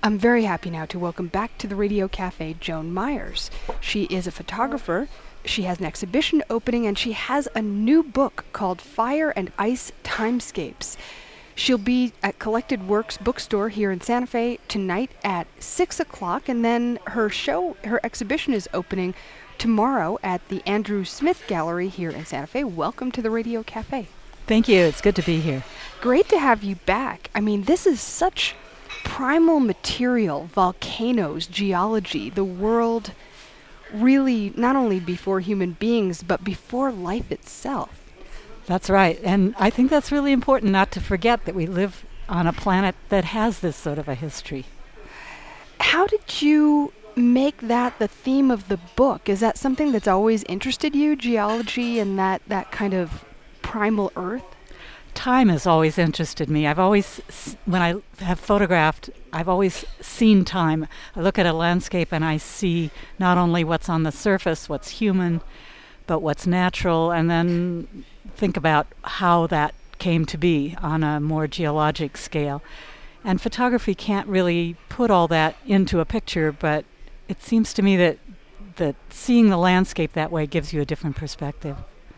I'm very happy now to welcome back to the Radio Cafe Joan Myers. She is a photographer. She has an exhibition opening, and she has a new book called Fire and Ice Timescapes. She'll be at Collected Works bookstore here in Santa Fe tonight at 6 o'clock, and then her exhibition is opening tomorrow at the Andrew Smith Gallery here in Santa Fe. Welcome to the Radio Cafe. Thank you. It's good to be here. Great to have you back. I mean, this is such primal material, volcanoes, geology, the world really not only before human beings, but before life itself. That's right. And I think that's really important not to forget that we live on a planet that has this sort of a history. How did you make that the theme of the book? Is that something that's always interested you, geology and that kind of primal earth? Time has always interested me. I've always, when I have photographed, I've always seen time. I look at a landscape and I see not only what's on the surface, what's human, but what's natural, and then think about how that came to be on a more geologic scale. And photography can't really put all that into a picture, but it seems to me that seeing the landscape that way gives you a different perspective.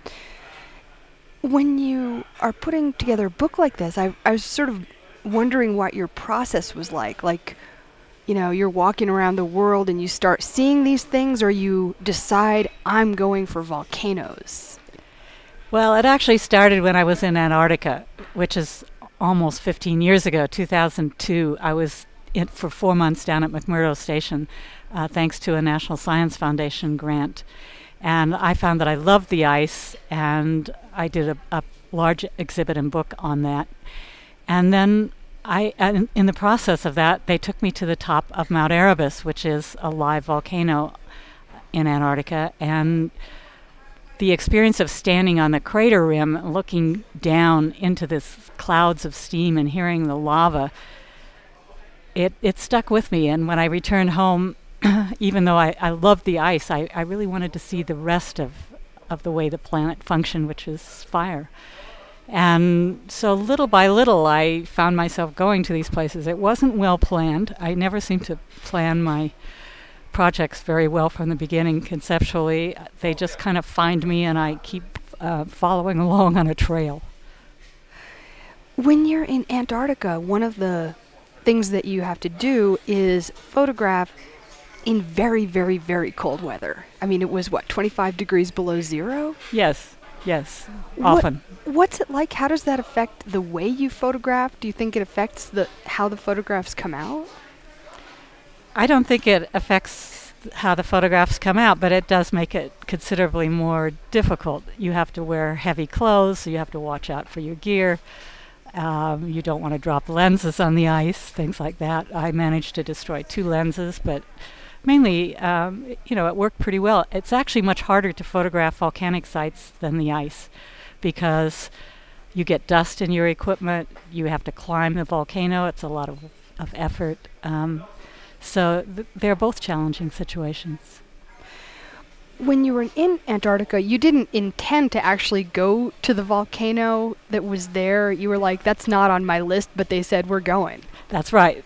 When you are putting together a book like this, I was sort of wondering what your process was like. Like, you know, you're walking around the world and you start seeing these things, or you decide, I'm going for volcanoes. Well, it actually started when I was in Antarctica, which is almost 15 years ago, 2002. I was for 4 months down at McMurdo Station, thanks to a National Science Foundation grant. And I found that I loved the ice, and I did a large exhibit and book on that. And then in the process of that, they took me to the top of Mount Erebus, which is a live volcano in Antarctica. And the experience of standing on the crater rim, looking down into this clouds of steam and hearing the lava, it stuck with me. And when I returned home, even though I loved the ice, I really wanted to see the rest of the way the planet functioned, which is fire. And so little by little, I found myself going to these places. It wasn't well planned. I never seem to plan my projects very well from the beginning conceptually. They just kind of find me, and I keep following along on a trail. When you're in Antarctica, one of the things that you have to do is photograph in very, very, very cold weather. I mean, it was, 25 degrees below zero? Yes, often. What's it like? How does that affect the way you photograph? Do you think it affects how the photographs come out? I don't think it affects how the photographs come out, but it does make it considerably more difficult. You have to wear heavy clothes, so you have to watch out for your gear. You don't want to drop lenses on the ice, things like that. I managed to destroy 2 lenses, but mainly, it worked pretty well. It's actually much harder to photograph volcanic sites than the ice, because you get dust in your equipment, you have to climb the volcano, it's a lot of effort. So they're both challenging situations. When you were in Antarctica, you didn't intend to actually go to the volcano that was there. You were like, that's not on my list, but they said, we're going. That's right.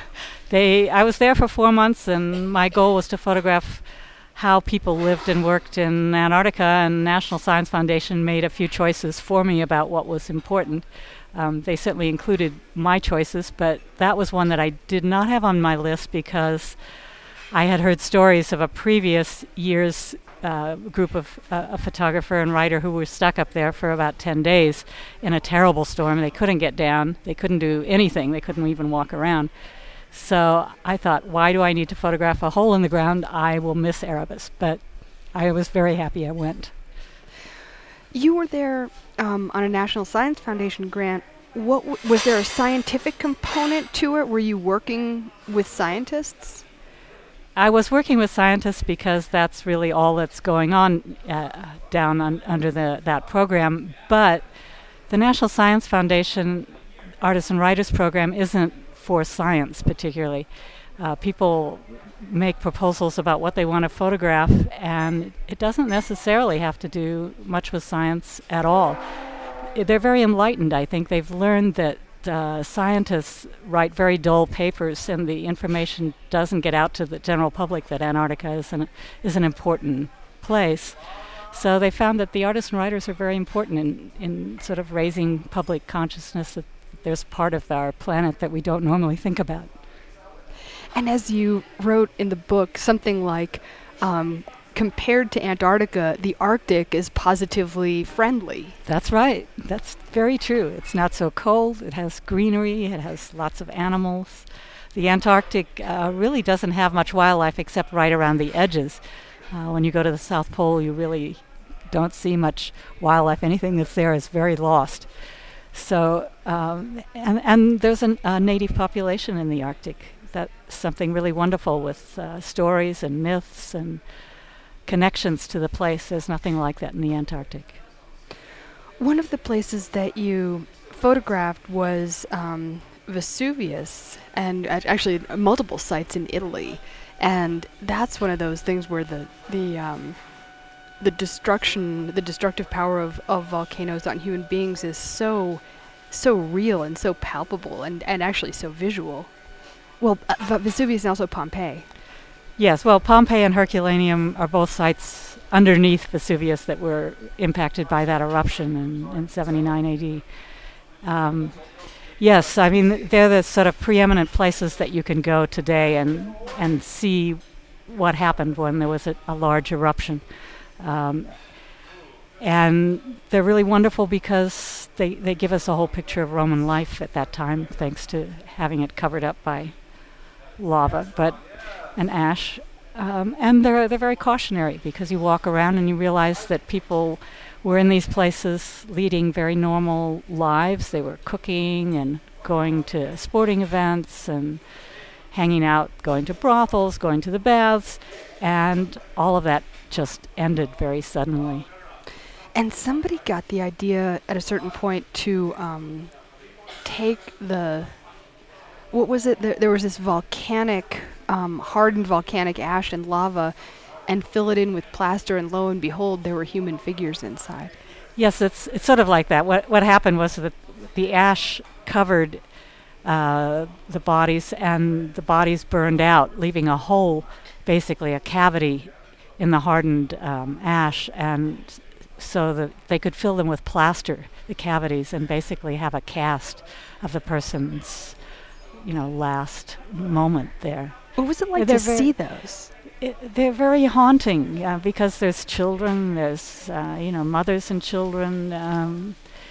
I was there for 4 months, and my goal was to photograph how people lived and worked in Antarctica, and National Science Foundation made a few choices for me about what was important. They certainly included my choices, but that was one that I did not have on my list because I had heard stories of a previous year's group of a photographer and writer who were stuck up there for about 10 days in a terrible storm. They couldn't get down. They couldn't do anything. They couldn't even walk around. So I thought, why do I need to photograph a hole in the ground? I will miss Erebus. But I was very happy I went. You were there on a National Science Foundation grant. Was there a scientific component to it? Were you working with scientists? I was working with scientists because that's really all that's going on down under that program. But the National Science Foundation Artists and Writers Program isn't for science particularly. People make proposals about what they want to photograph, and it doesn't necessarily have to do much with science at all. They're very enlightened, I think. They've learned that scientists write very dull papers and the information doesn't get out to the general public that Antarctica is an important place. So they found that the artists and writers are very important in sort of raising public consciousness that there's part of our planet that we don't normally think about. And as you wrote in the book, something like, compared to Antarctica, the Arctic is positively friendly. That's right. That's very true. It's not so cold. It has greenery. It has lots of animals. The Antarctic really doesn't have much wildlife except right around the edges. When you go to the South Pole, you really don't see much wildlife. Anything that's there is very lost. So, and there's a native population in the Arctic. That's something really wonderful with stories and myths and connections to the place. There's nothing like that in the Antarctic. One of the places that you photographed was Vesuvius, and actually multiple sites in Italy. And that's one of those things where the destructive power of volcanoes on human beings is so real and so palpable and actually so visual. Well, Vesuvius and also Pompeii. Yes, well, Pompeii and Herculaneum are both sites underneath Vesuvius that were impacted by that eruption in 79 AD. Yes, I mean, they're the sort of preeminent places that you can go today and see what happened when there was a large eruption. And they're really wonderful because they give us a whole picture of Roman life at that time, thanks to having it covered up by lava and ash. And they're very cautionary because you walk around and you realize that people were in these places leading very normal lives. They were cooking and going to sporting events and hanging out, going to brothels, going to the baths, and all of that just ended very suddenly. And somebody got the idea at a certain point to take what was it? There was this volcanic, hardened volcanic ash and lava, and fill it in with plaster, and lo and behold, there were human figures inside. Yes, it's sort of like that. What happened was that the ash covered the bodies, and the bodies burned out, leaving a hole, basically a cavity in the hardened ash, and so that they could fill them with plaster, the cavities, and basically have a cast of the person's, last moment there. What was it like to see those? They're very haunting because there's children, there's mothers and children.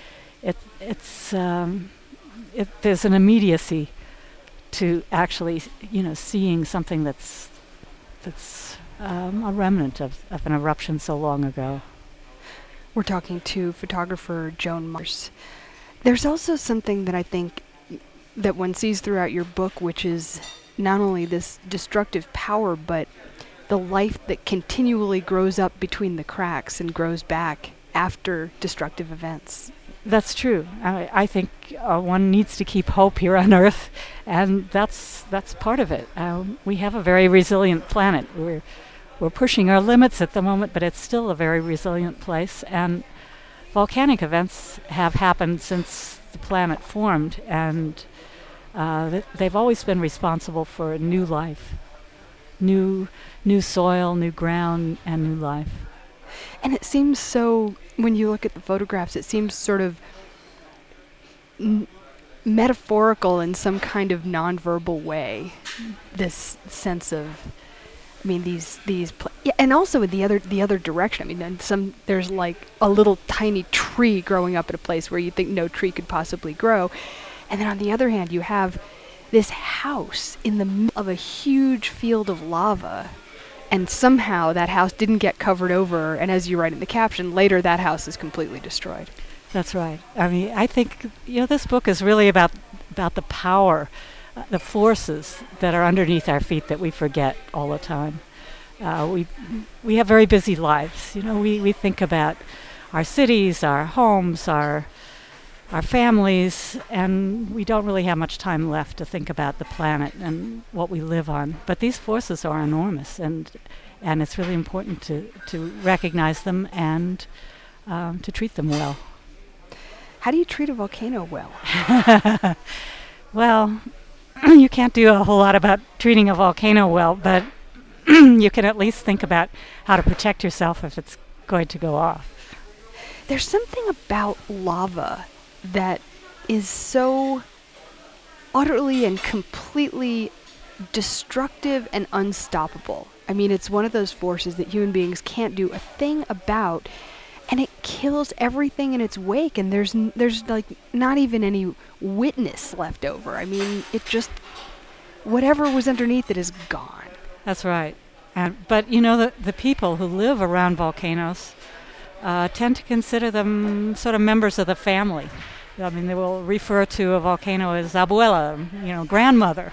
There's an immediacy to actually seeing something that's a remnant of an eruption so long ago. We're talking to photographer Joan Myers. There's also something that I think that one sees throughout your book, which is not only this destructive power, but the life that continually grows up between the cracks and grows back after destructive events. That's true. I think one needs to keep hope here on Earth, and that's part of it. We have a very resilient planet. We're pushing our limits at the moment, but it's still a very resilient place. And volcanic events have happened since the planet formed, and they've always been responsible for new life, new soil, new ground, and new life. And it seems so, when you look at the photographs, it seems sort of metaphorical in some kind of nonverbal way. This sense of, and also in the other direction. There's like a little tiny tree growing up at a place where you think no tree could possibly grow, and then on the other hand, you have this house in the middle of a huge field of lava, and somehow that house didn't get covered over. And as you write in the caption, later that house is completely destroyed. That's right. I think this book is really about the power, the forces that are underneath our feet that we forget all the time. We have very busy lives. We think about our cities, our homes, our families, and we don't really have much time left to think about the planet and what we live on. But these forces are enormous, and it's really important to recognize them and to treat them well. How do you treat a volcano well? Well, you can't do a whole lot about treating a volcano well, but you can at least think about how to protect yourself if it's going to go off. There's something about lava that is so utterly and completely destructive and unstoppable. I mean, it's one of those forces that human beings can't do a thing about, and it kills everything in its wake, and there's like not even any witness left over. I mean, it just, whatever was underneath it is gone. That's right. But you know, the people who live around volcanoes tend to consider them sort of members of the family. I mean, they will refer to a volcano as abuela, grandmother.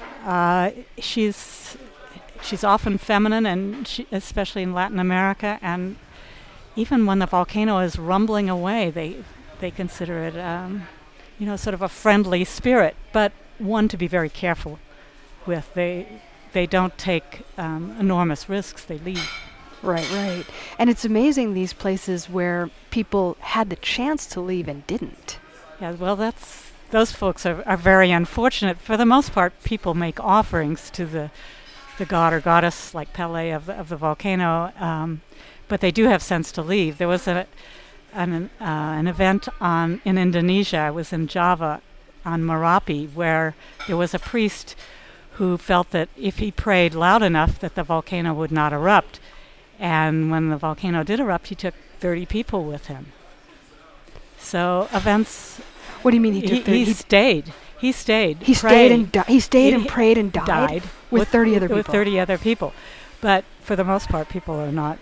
She's often feminine, and especially in Latin America, and even when the volcano is rumbling away, they consider it, sort of a friendly spirit, but one to be very careful with. They don't take enormous risks. They leave. Right. And it's amazing, these places where people had the chance to leave and didn't. Yeah, well, those folks are very unfortunate. For the most part, people make offerings to the god or goddess, like Pele of the volcano, but they do have sense to leave. There was an event in Indonesia. I was in Java on Merapi, where there was a priest who felt that if he prayed loud enough that the volcano would not erupt. And when the volcano did erupt, he took 30 people with him. So events... What do you mean he took 30? He stayed. He stayed. He stayed and prayed and died with 30 other people. With 30 other people. But for the most part, people are not,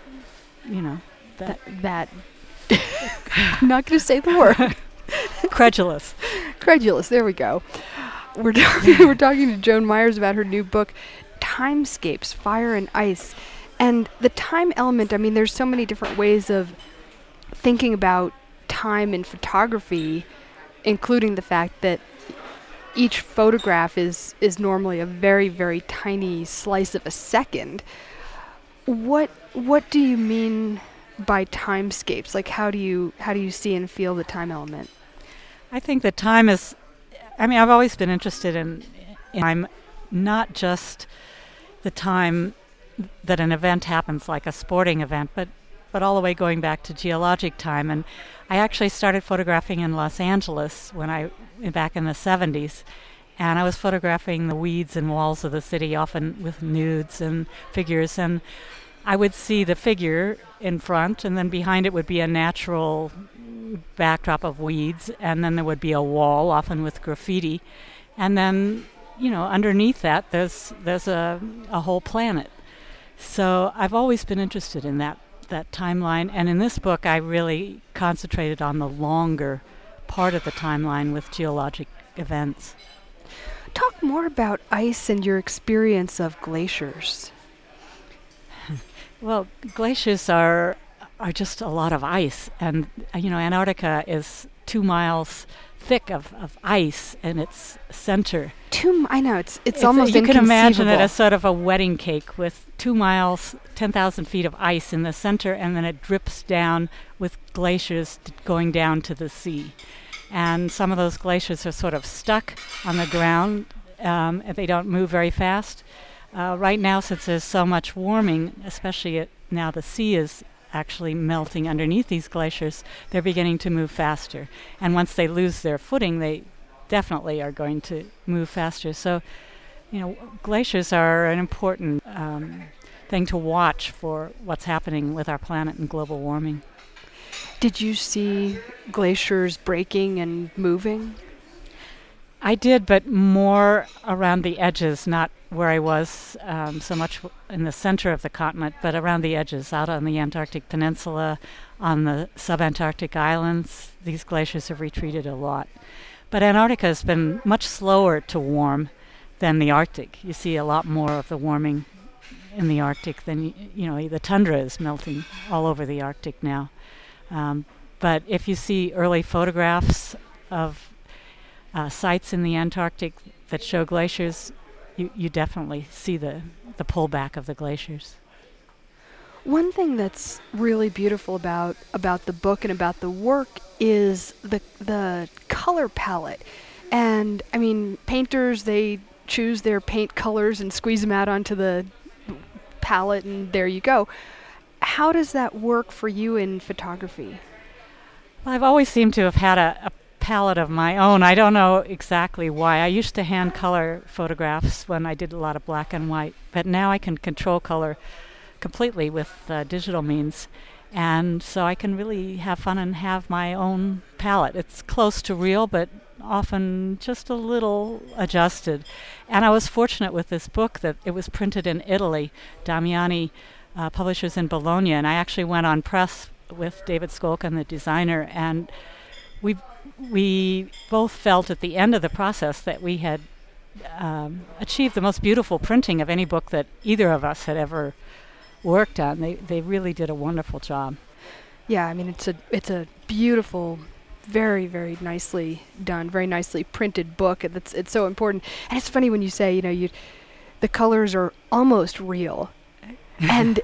that I'm not going to say the word. Credulous. There we go. We're talking to Joan Myers about her new book, Timescapes, Fire and Ice. And the time element, I mean, there's so many different ways of thinking about time in photography, including the fact that each photograph is normally a very, very tiny slice of a second. What do you mean by timescapes? Like, how do you see and feel the time element? I think that time is, I've always been interested in time, not just the time that an event happens, like a sporting event, but all the way going back to geologic time. And I actually started photographing in Los Angeles back in the 70s, and I was photographing the weeds and walls of the city, often with nudes and figures, and I would see the figure in front, and then behind it would be a natural backdrop of weeds, and then there would be a wall, often with graffiti, and then underneath that there's a whole planet. So I've always been interested in that timeline, and in this book I really concentrated on the longer part of the timeline with geologic events. Talk more about ice and your experience of glaciers. Well, glaciers are just a lot of ice, and Antarctica is 2 miles thick of ice in its center. I know, it's almost you inconceivable. can imagine it as sort of a wedding cake with 2 miles, 10,000 feet of ice in the center, and then it drips down with glaciers going down to the sea. And some of those glaciers are sort of stuck on the ground, and they don't move very fast. Right now, since there's so much warming, especially now the sea is actually melting underneath these glaciers, they're beginning to move faster. And once they lose their footing, they definitely are going to move faster. So, glaciers are an important thing to watch for what's happening with our planet and global warming. Did you see glaciers breaking and moving? I did, but more around the edges, not where I was so much in the center of the continent, but around the edges, out on the Antarctic Peninsula, on the subantarctic islands. These glaciers have retreated a lot. But Antarctica has been much slower to warm than the Arctic. You see a lot more of the warming in the Arctic than, the tundra is melting all over the Arctic now. But if you see early photographs of sites in the Antarctic that show glaciers, you definitely see the pullback of the glaciers. One thing that's really beautiful about the book and about the work is the color palette. And I mean, painters, they choose their paint colors and squeeze them out onto the palette, and there you go. How does that work for you in photography? Well, I've always seemed to have had a palette of my own. I don't know exactly why. I used to hand color photographs when I did a lot of black and white, but now I can control color completely with digital means. And so I can really have fun and have my own palette. It's close to real, but often just a little adjusted. And I was fortunate with this book that it was printed in Italy, Damiani Publishers in Bologna, and I actually went on press with David Skolkin, the designer, and we both felt at the end of the process that we had achieved the most beautiful printing of any book that either of us had ever worked on. They really did a wonderful job. Yeah, I mean, it's a beautiful, very, very nicely done, very nicely printed book. It's so important. And it's funny when you say, the colors are almost real. And,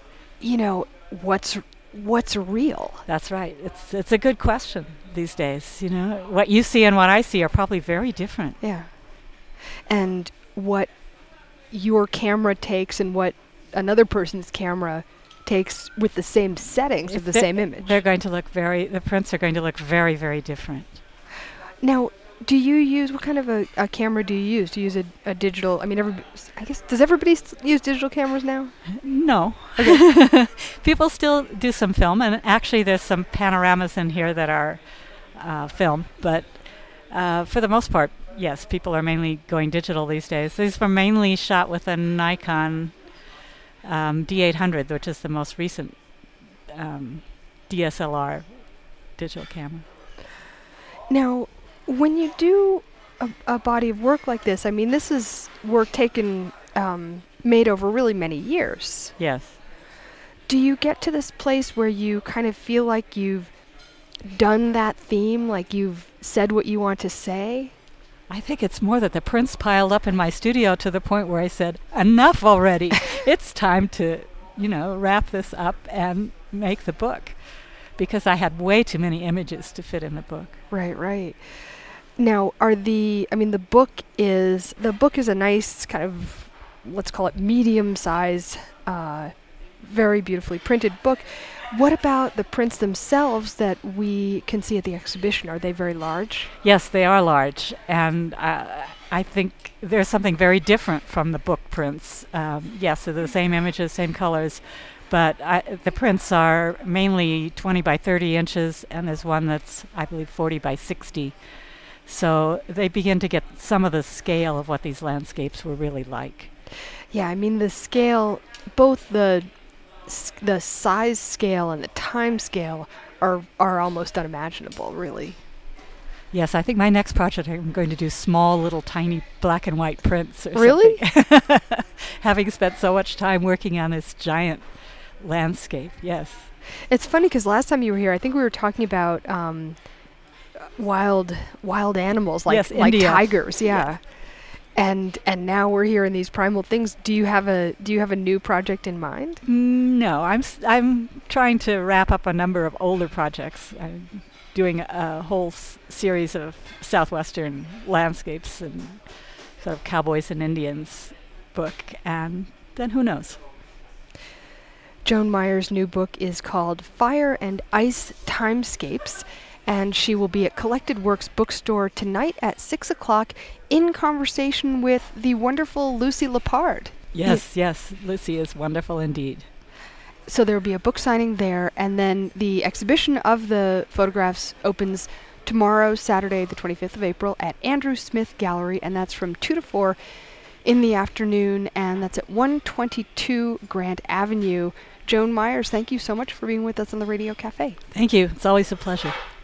what's real? That's right. It's a good question these days. What you see and what I see are probably very different. Yeah. And what your camera takes and what another person's camera takes with the same settings of the same image. They're going to look the prints are going to look very, very different. Now, do you use, what kind of a camera do you use? Do you use a digital, I guess, does everybody use digital cameras now? No. Okay. People still do some film, and actually there's some panoramas in here that are film, but for the most part, yes, people are mainly going digital these days. These were mainly shot with a Nikon D800, which is the most recent DSLR digital camera. Now, when you do a body of work like this, this is work made over really many years. Yes. Do you get to this place where you kind of feel like you've done that theme, like you've said what you want to say? I think it's more that the prints piled up in my studio to the point where I said, enough already. It's time to, wrap this up and make the book, because I had way too many images to fit in the book. Right. Now, the book is a nice kind of, let's call it medium-sized, very beautifully printed book. What about the prints themselves that we can see at the exhibition? Are they very large? Yes, they are large, and I think there's something very different from the book prints. Yes, they're the same images, same colors, but the prints are mainly 20 by 30 inches, and there's one that's, I believe, 40 by 60. So they begin to get some of the scale of what these landscapes were really like. Yeah, the scale, both the size scale and the time scale are almost unimaginable, really. Yes, I think my next project I'm going to do small, little, tiny black and white prints or really? Something. Having spent so much time working on this giant landscape, yes. It's funny because last time you were here, I think we were talking about wild animals like tigers, yeah. Yes. And now we're here in these primal things. Do you have a new project in mind? No, I'm trying to wrap up a number of older projects. I'm doing a whole series of southwestern landscapes and sort of cowboys and Indians book, and then who knows? Joan Myers' new book is called Fire and Ice Timescapes, and she will be at Collected Works Bookstore tonight at 6 o'clock in conversation with the wonderful Lucy Lepard. Yes, Lucy is wonderful indeed. So there will be a book signing there, and then the exhibition of the photographs opens tomorrow, Saturday, the 25th of April, at Andrew Smith Gallery, and that's from 2 to 4 in the afternoon, and that's at 122 Grant Avenue. Joan Myers, thank you so much for being with us on the Radio Cafe. Thank you. It's always a pleasure.